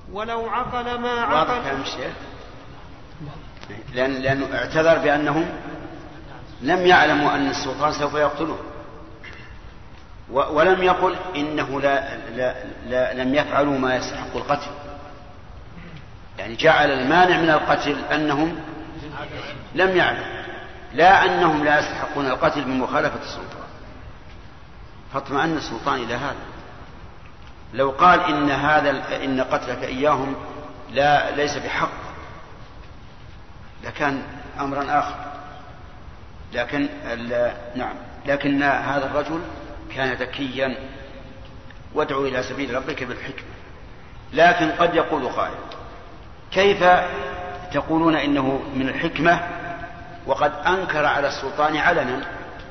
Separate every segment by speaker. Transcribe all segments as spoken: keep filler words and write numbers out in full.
Speaker 1: ولو عقل ما عقل.
Speaker 2: واضح كلام الشيخ؟ لأن لأنه اعتذر بأنهم لم يعلموا أن السلطان سوف يقتله، ولم يقل إنه لا لا لا لم يفعلوا ما يستحق القتل، يعني جعل المانع من القتل أنهم لم يعلموا، لا أنهم لا يستحقون القتل بمخالفة السلطان. فاطمأن السلطان إلى هذا. لو قال إن هذا إن قتلك إياهم لا ليس بحق لكان أمرا آخر، لكن نعم لكن هذا الرجل كان ذكيا، وادعو إلى سبيل ربك بالحكمة. لكن قد يقول قائل كيف تقولون إنه من الحكمة وقد أنكر على السلطان علنا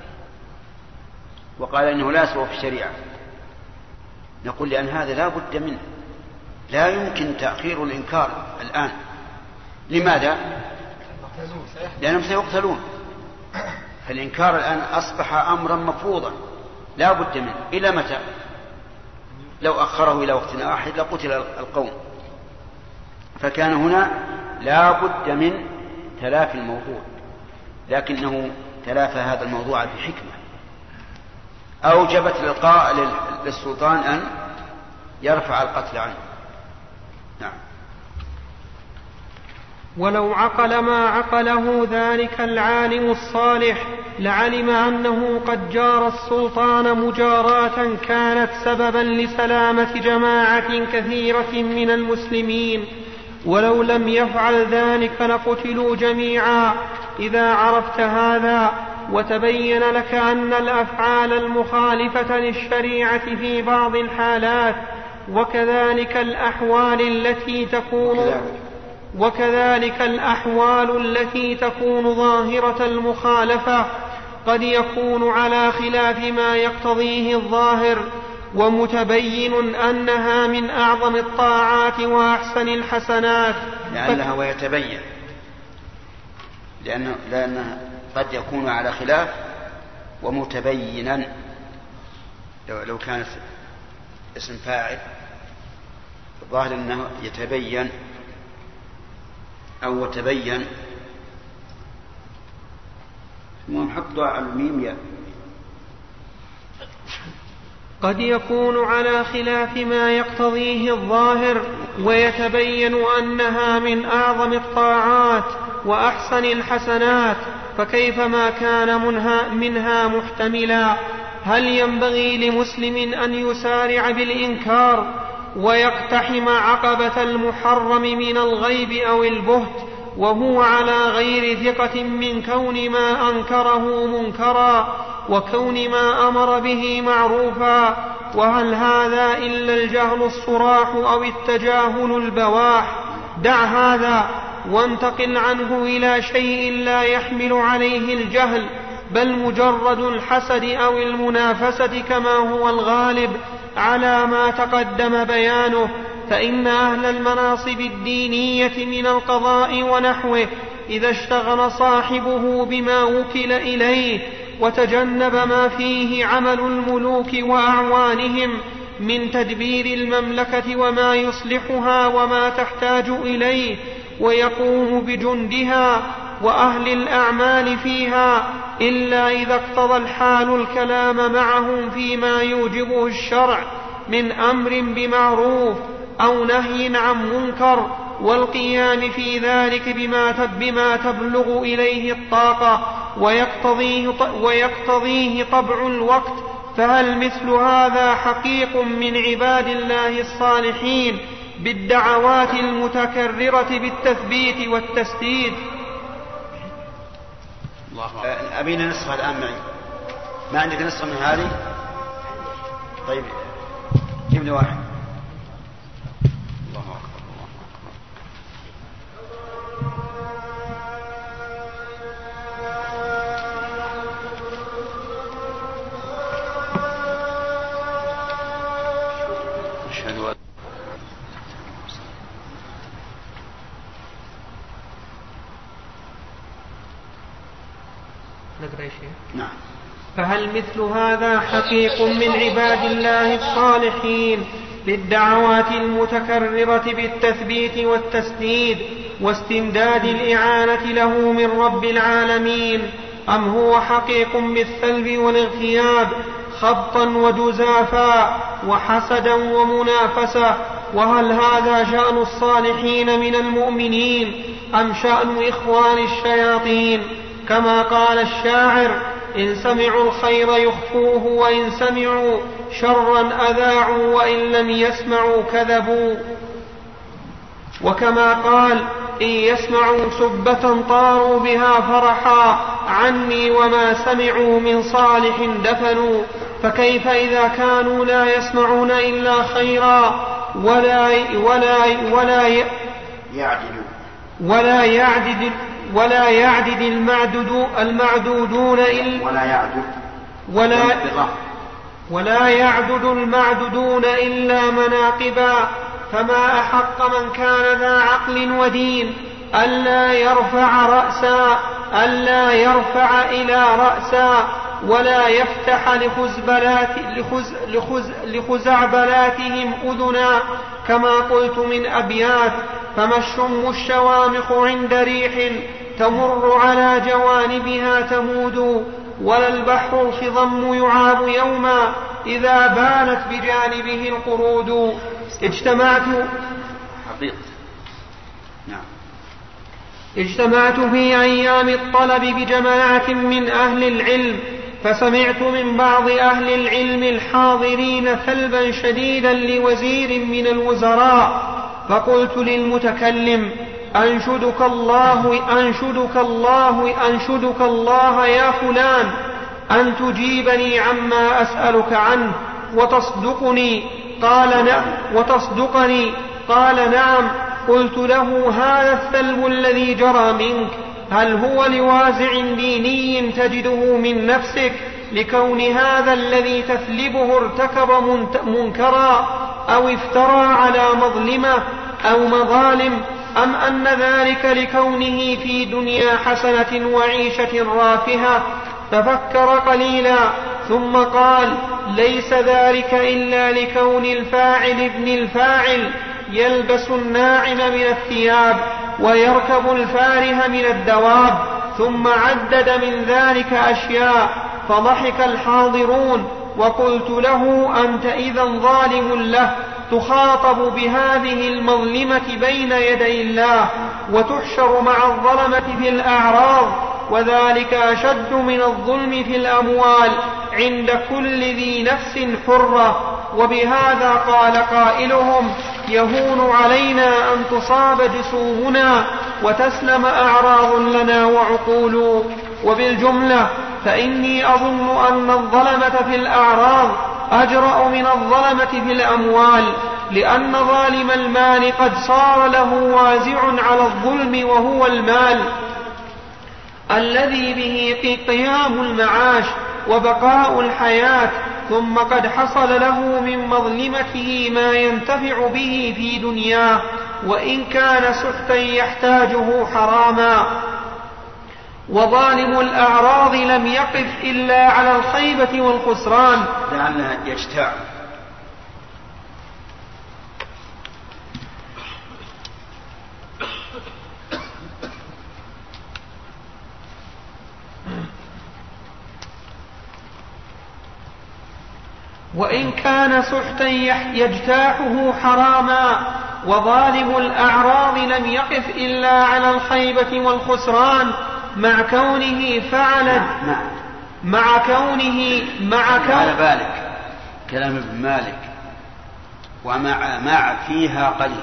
Speaker 2: وقال إنه لا يسوى في الشريعة؟ نقول لأن هذا لا بد منه، لا يمكن تأخير الإنكار الآن. لماذا؟ لأنهم سيقتلون، فالإنكار الآن أصبح أمرا مفروضا لا بد منه. إلى متى؟ لو أخره إلى وقت واحد لقتل القوم. فكان هنا لا بد من تلافي الموضوع، لكنه تلافى هذا الموضوع بحكمة أوجبت للقاء للسلطان أن يرفع القتل عنه. نعم.
Speaker 1: ولو عقل ما عقله ذلك العالم الصالح لعلم أنه قد جار السلطان مجاراة كانت سببا لسلامة جماعة كثيرة من المسلمين، ولو لم يفعل ذلك لقتلوا جميعا. إذا عرفت هذا وتبين لك أن الأفعال المخالفة للشريعة في بعض الحالات وكذلك الأحوال التي تكون وكذلك الأحوال التي تكون ظاهرة المخالفة قد يكون على خلاف ما يقتضيه الظاهر، ومتبين أنها من أعظم الطاعات وأحسن الحسنات.
Speaker 2: لأنها ويتبين لأنه لأنها قد يكون على خلاف ومتبينا. لو كان اسم فاعل الظاهر أنه يتبين أو تبين، ونحط على الميم ياء.
Speaker 1: قد يكون على خلاف ما يقتضيه الظاهر ويتبين أنها من أعظم الطاعات وأحسن الحسنات، فكيف ما كان منها, منها محتملا؟ هل ينبغي لمسلم أن يسارع بالإنكار ويقتحم عقبة المحرم من الغيب أو البهت وهو على غير ثقة من كون ما أنكره منكرا وكون ما أمر به معروفا؟ وهل هذا إلا الجهل الصراح أو التجاهل البواح؟ دع هذا وانتقل عنه إلى شيء لا يحمل عليه الجهل، بل مجرد الحسد أو المنافسة كما هو الغالب على ما تقدم بيانه. فإن أهل المناصب الدينية من القضاء ونحوه إذا اشتغل صاحبه بما وكل إليه وتجنب ما فيه عمل الملوك وأعوانهم من تدبير المملكة وما يصلحها وما تحتاج إليه، ويقوم بجندها وأهل الأعمال فيها، إلا إذا اقتضى الحال الكلام معهم فيما يوجبه الشرع من أمر بمعروف أو نهي عن منكر، والقيام في ذلك بما بما تبلغ إليه الطاقة ويقتضيه, ويقتضيه طبع الوقت. فهل مثل هذا حقيق من عباد الله الصالحين بالدعوات المتكررة بالتثبيت والتسديد؟
Speaker 2: أبينا نسخة الآن معي، ما عندك نسخة من هذه؟ طيب جيب لي واحد. الله أكبر الله أكبر. أشهد أن نعم.
Speaker 1: فهل مثل هذا حقيق من عباد الله الصالحين للدعوات المتكررة بالتثبيت والتسديد واستمداد الإعانة له من رب العالمين، أم هو حقيق بالسلب والاغتياب خبطا وجزافا وحسدا ومنافسة؟ وهل هذا شأن الصالحين من المؤمنين أم شأن إخوان الشياطين؟ كما قال الشاعر: إن سمعوا الخير يخفوه وإن سمعوا شرا أذاعوا وإن لم يسمعوا كذبوا. وكما قال: إن يسمعوا سبة طاروا بها فرحا عني وما سمعوا من صالح دفنوا. فكيف إذا كانوا لا يسمعون إلا خيرا ولا ولا ولا
Speaker 2: يعدل
Speaker 1: ولا يعدد ولا يعدد المعدود المعدودون إلا
Speaker 2: ولا يعدد
Speaker 1: ولا ولا يعدد المعدودون إلا مناقبا. فما أحق من كان ذا عقل ودين ألا يرفع رأسا ألا يرفع إلى رأسا ولا يفتح لخزبلات لخز لخز لخزعبلاتهم أذنا. كما قلت من أبيات: فما الشم الشوامخ عند ريح تمر على جوانبها تمود، ولا البحر الخضم يعاب يوما إذا بانت بجانبه القرود. اجتمعت
Speaker 2: حقيقة نعم
Speaker 1: اجتمعت في أيام الطلب بجماعة من أهل العلم، فسمعت من بعض أهل العلم الحاضرين ثلبا شديدا لوزير من الوزراء، فقلت للمتكلم: أنشدك الله أنشدك الله أنشدك الله يا فلان أن تجيبني عما أسألك عنه وتصدقني. قال نعم وتصدقني قال نعم. قلت له: هذا الثلب الذي جرى منك هل هو لوازع ديني تجده من نفسك لكون هذا الذي تثلبه ارتكب منكرا أو افترى على مظلمة أو مظالم، أم أن ذلك لكونه في دنيا حسنة وعيشة رافهة؟ تفكر قليلا ثم قال: ليس ذلك إلا لكون الفاعل ابن الفاعل يلبس الناعم من الثياب ويركب الفارهة من الدواب. ثم عدد من ذلك أشياء، فضحك الحاضرون. وقلت له: أنت إذا ظالم له، تخاطب بهذه المظلمة بين يدي الله وتحشر مع الظلمة في الأعراض، وذلك أشد من الظلم في الأموال عند كل ذي نفس حرة. وبهذا قال قائلهم: يهون علينا أن تصاب جسومنا وتسلم أعراض لنا وعقول. وبالجملة فإني أظن أن الظلمة في الأعراض أجرأ من الظلمة في الأموال، لأن ظالم المال قد صار له وازع على الظلم وهو المال الذي به قيام المعاش وبقاء الحياة، ثم قد حصل له من مظلمته ما ينتفع به في دنياه، وإن كان سحتا يحتاجه حراما. وظالم الأعراض لم يقف إلا على الخيبة والخسران،
Speaker 2: لأنه يجتاع.
Speaker 1: وإن كان سحتا يجتاحه حراما. وظالم الأعراض لم يقف إلا على الخيبة والخسران مع كونه فعل مع كونه مع كونه
Speaker 2: على بالك كلام ابن مالك ومع مع فيها قليل.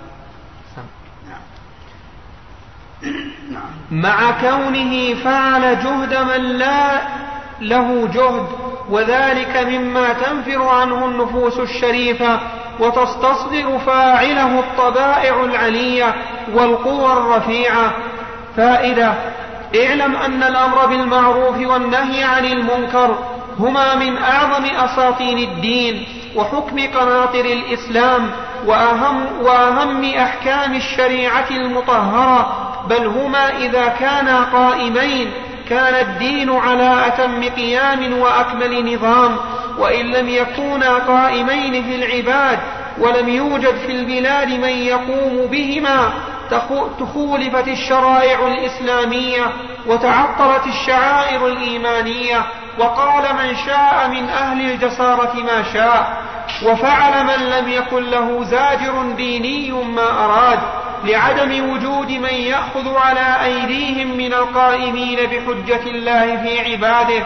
Speaker 1: مع كونه فعل جهد من لا له جهد، وذلك مما تنفر عنه النفوس الشريفة وتستصغر فاعله الطبائع العلية والقوى الرفيعة. فائدة: اعلم أن الأمر بالمعروف والنهي عن المنكر هما من أعظم أساطين الدين وحكم قناطر الإسلام وأهم, وأهم أحكام الشريعة المطهرة، بل هما إذا كانا قائمين كان الدين على أتم قيام وأكمل نظام، وإن لم يكونا قائمين في العباد ولم يوجد في البلاد من يقوم بهما تخولفت الشرائع الإسلامية وتعطلت الشعائر الإيمانية، وقال من شاء من أهل الجسارة ما شاء، وفعل من لم يكن له زاجر ديني ما أراد، لعدم وجود من يأخذ على أيديهم من القائمين بحجة الله في عباده.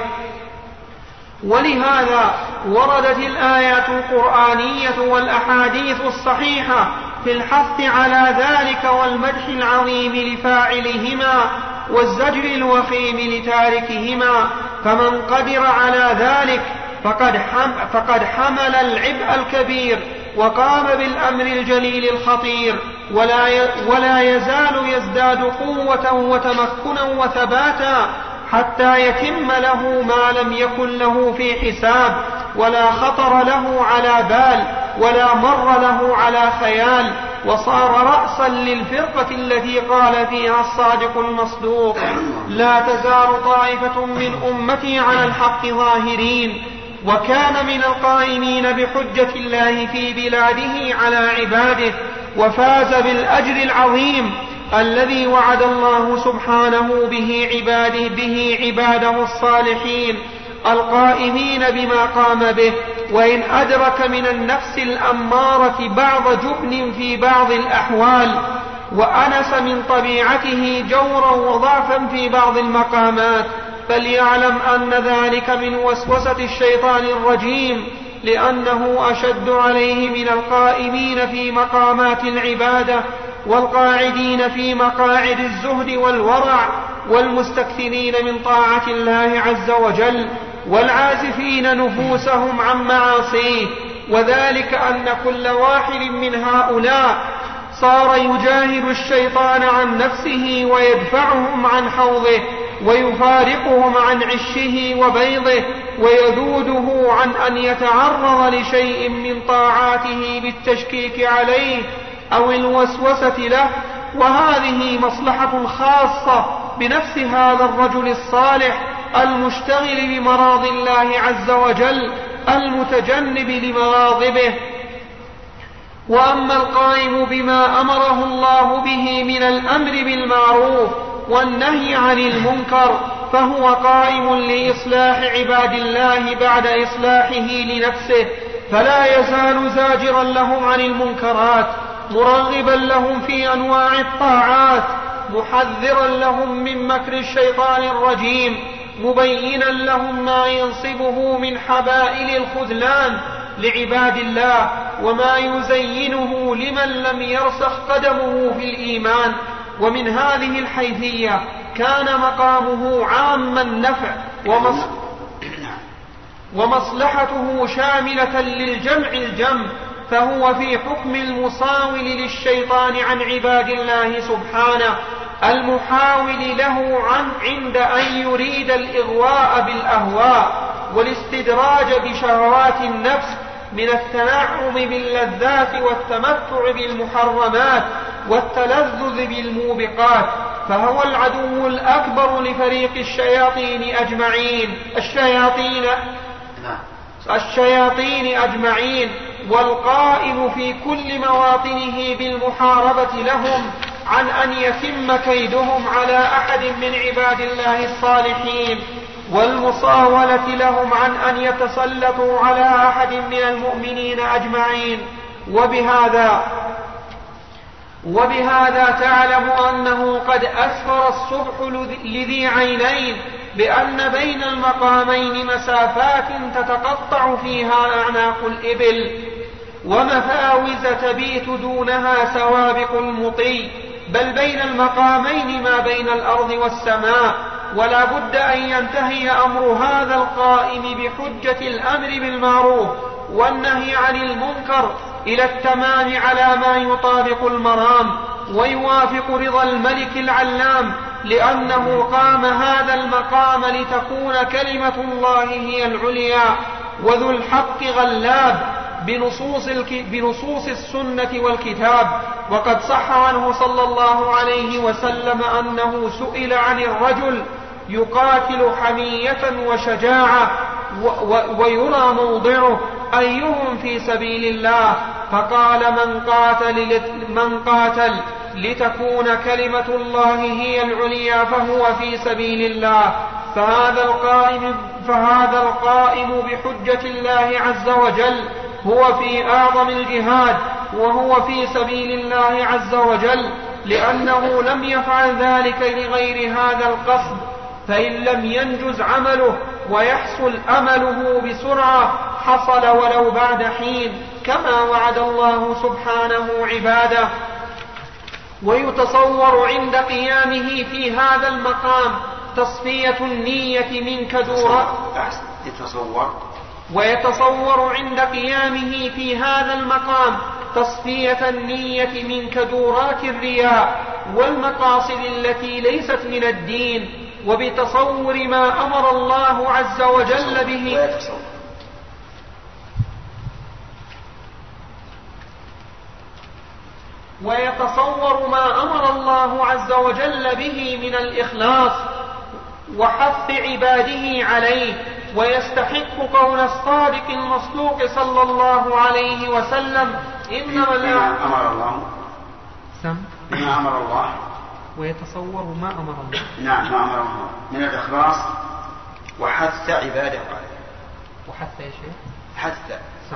Speaker 1: ولهذا وردت الآيات القرآنية والأحاديث الصحيحة في الحث على ذلك والمدح العظيم لفاعلهما والزجر الوخيم لتاركهما، فمن قدر على ذلك فقد, حم فقد حمل العبء الكبير وقام بالأمر الجليل الخطير، ولا, ولا يزال يزداد قوة وتمكنا وثباتا حتى يتم له ما لم يكن له في حساب، ولا خطر له على بال، ولا مر له على خيال، وصار رأسا للفرقة التي قال فيها الصادق المصدوق: لا تزال طائفة من أمتي على الحق ظاهرين. وكان من القائمين بحجة الله في بلاده على عباده، وفاز بالأجر العظيم الذي وعد الله سبحانه به عباده, به عباده الصالحين القائمين بما قام به، وإن أدرك من النفس الأمارة بعض جبن في بعض الأحوال، وأنس من طبيعته جورا وضعفا في بعض المقامات، فليعلم أن ذلك من وسوسة الشيطان الرجيم، لأنه أشد عليه من القائمين في مقامات العبادة والقاعدين في مقاعد الزهد والورع والمستكثرين من طاعة الله عز وجل والعازفين نفوسهم عن معاصيه. وذلك أن كل واحد من هؤلاء صار يجاهد الشيطان عن نفسه ويدفعهم عن حوضه ويفارقهم عن عشه وبيضه ويذوده عن أن يتعرض لشيء من طاعاته بالتشكيك عليه أو الوسوسة له. وهذه مصلحة خاصة بنفس هذا الرجل الصالح المشتغل بمراضي الله عز وجل المتجنب لمغاضبه. وأما القائم بما أمره الله به من الأمر بالمعروف والنهي عن المنكر فهو قائم لإصلاح عباد الله بعد إصلاحه لنفسه، فلا يزال زاجرا لهم عن المنكرات، مرغبا لهم في أنواع الطاعات، محذرا لهم من مكر الشيطان الرجيم، مبينا لهم ما ينصبه من حبائل الخذلان لعباد الله وما يزينه لمن لم يرسخ قدمه في الإيمان. ومن هذه الحيثية كان مقامه عام النفع ومص... ومصلحته شاملة للجمع الجم، فهو في حكم المصاول للشيطان عن عباد الله سبحانه، المحاول له عن عند أن يريد الإغواء بالأهواء والاستدراج بشهوات النفس من التنعم باللذات والتمتع بالمحرمات والتلذذ بالموبقات، فهو العدو الأكبر لفريق الشياطين أجمعين الشياطين الشياطين أجمعين والقائم في كل مواطنه بالمحاربة لهم عن أن يتم كيدهم على أحد من عباد الله الصالحين، والمصاولة لهم عن أن يتسلطوا على أحد من المؤمنين أجمعين. وبهذا وبهذا تعلم أنه قد أسفر الصبح لذي عينين بأن بين المقامين مسافات تتقطع فيها أعناق الإبل، ومفاوز تبيت دونها سوابق المطي، بل بين المقامين ما بين الأرض والسماء. ولا بد أن ينتهي أمر هذا القائم بحجة الأمر بالمعروف والنهي عن المنكر إلى التمام على ما يطابق المرام ويوافق رضا الملك العلام، لأنه قام هذا المقام لتكون كلمة الله هي العليا وذو الحق غلاب بنصوص, بنصوص السنة والكتاب. وقد صح عنه صلى الله عليه وسلم أنه سئل عن الرجل يقاتل حمية وشجاعة ويرى موضعه أيهم في سبيل الله، فقال من قاتل, من قاتل لتكون كلمة الله هي العليا فهو في سبيل الله. فهذا القائم, فهذا القائم بحجة الله عز وجل هو في أعظم الجهاد وهو في سبيل الله عز وجل، لأنه لم يفعل ذلك لغير هذا القصد، فإن لم ينجز عمله ويحصل أمله بسرعة حصل ولو بعد حين، كما وعد الله سبحانه عباده. ويتصور عند قيامه في هذا المقام تصفية النية من كدورات
Speaker 2: يتصور
Speaker 1: ويتصور عند قيامه في هذا المقام تصفية النية من كدورات الرياء والمقاصد التي ليست من الدين، وبتصور ما أمر الله عز وجل به ويتصور ما أمر الله عز وجل به من الإخلاص وحث عباده عليه، ويستحق قول الصادق المصدوق صلى الله عليه وسلم: إنما
Speaker 2: بما أمر الله
Speaker 1: سم
Speaker 2: بما أمر الله
Speaker 1: ويتصور ما أمر الله
Speaker 2: نعم ما أمر الله من الإخلاص وحث عباده عليه.
Speaker 1: وحث يا شيخ
Speaker 2: حث
Speaker 1: سم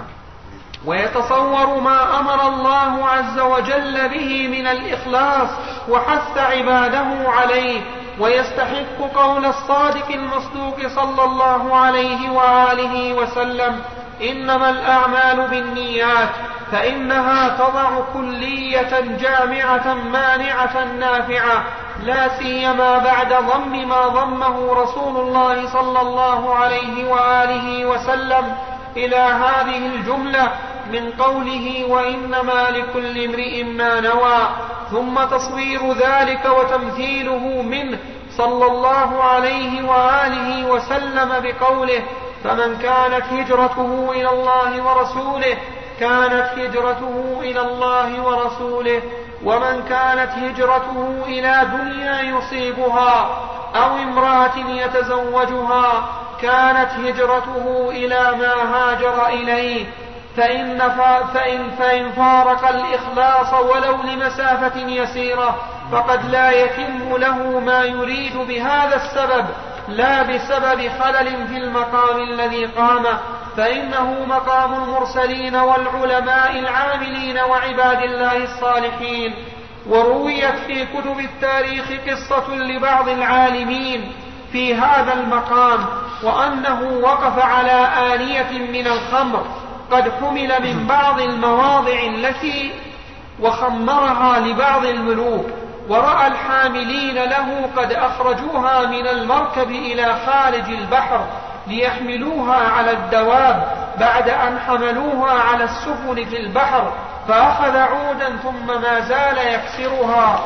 Speaker 1: ويتصور ما أمر الله عز وجل به من الإخلاص وحث عباده عليه، ويستحق قول الصادق المصدوق صلى الله عليه وآله وسلم: إنما الأعمال بالنيات، فإنها تضع كلية جامعة مانعة نافعة، لا سيما بعد ضم ما ضمه رسول الله صلى الله عليه وآله وسلم إلى هذه الجملة من قوله: وإنما لكل امرئ ما نوى، ثم تصوير ذلك وتمثيله منه صلى الله عليه وآله وسلم بقوله: فمن كانت هجرته إلى الله ورسوله كانت هجرته إلى الله ورسوله، ومن كانت هجرته إلى دنيا يصيبها أو امرأة يتزوجها كانت هجرته إلى ما هاجر إليه. فإن, فإن, فإن فارق الإخلاص ولو لمسافة يسيرة فقد لا يتم له ما يريد بهذا السبب، لا بسبب خلل في المقام الذي قام، فإنه مقام المرسلين والعلماء العاملين وعباد الله الصالحين. ورويت في كتب التاريخ قصة لبعض العالمين في هذا المقام، وأنه وقف على آنية من الخمر قد حمل من بعض المواضع التي وخمرها لبعض الملوك، ورأى الحاملين له قد أخرجوها من المركب إلى خارج البحر ليحملوها على الدواب بعد أن حملوها على السفن في البحر، فأخذ عودا ثم ما زال يكسرها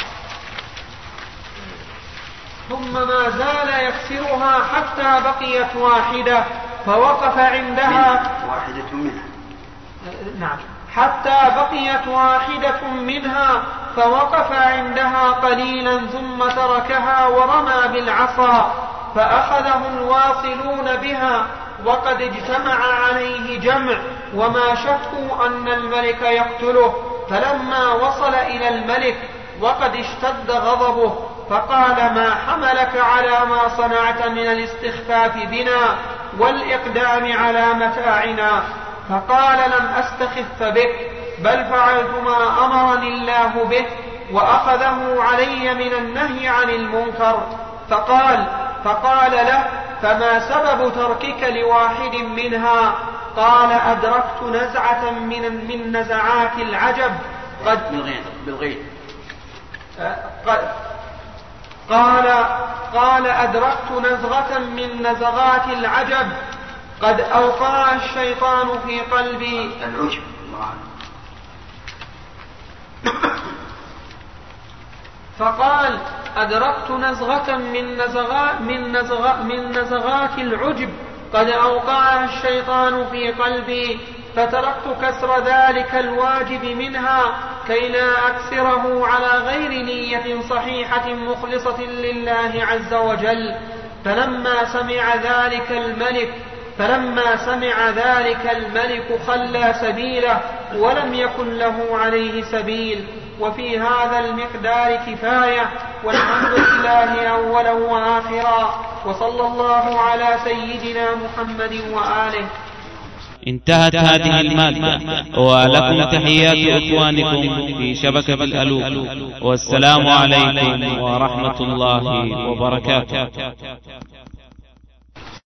Speaker 1: ثم ما زال يكسرها حتى بقيت واحدة فوقف عندها
Speaker 2: واحدة منها
Speaker 1: نعم حتى بقيت واحدة منها فوقف عندها قليلا ثم تركها ورمى بالعصا، فأخذه الواصلون بها وقد اجتمع عليه جمع وما شكوا أن الملك يقتله. فلما وصل إلى الملك وقد اشتد غضبه فقال: ما حملك على ما صنعت من الاستخفاف بنا والإقدام على متاعنا؟ فقال: لم أستخف بك، بل فعلت ما أمرني الله به، وأخذه علي من النهي عن المنكر. فقال فقال له: فما سبب تركك لواحد منها؟ قال: أدركت نزعة من, من نزعات العجب قد
Speaker 2: بالغيب
Speaker 1: قال قال أدركت نزغة من نزغات العجب قد أوقع الشيطان في قلبي.
Speaker 2: العجب
Speaker 1: فقال: أدركت نزغة من نزغات, من, نزغ من نزغات العجب قد أوقعها الشيطان في قلبي، فتركت كسر ذلك الواجب منها كي لا أكسره على غير نية صحيحة مخلصة لله عز وجل. فلما سمع ذلك الملك فلما سمع ذلك الملك خلى سبيله ولم يكن له عليه سبيل. وفي هذا المقدار كفاية، والحمد لله أولا وآخرا، وصلى الله على سيدنا محمد وآله.
Speaker 3: انتهت هذه المادة، ولكم تحيات إخوانكم في شبكة الألوف، والسلام عليكم ورحمة الله وبركاته.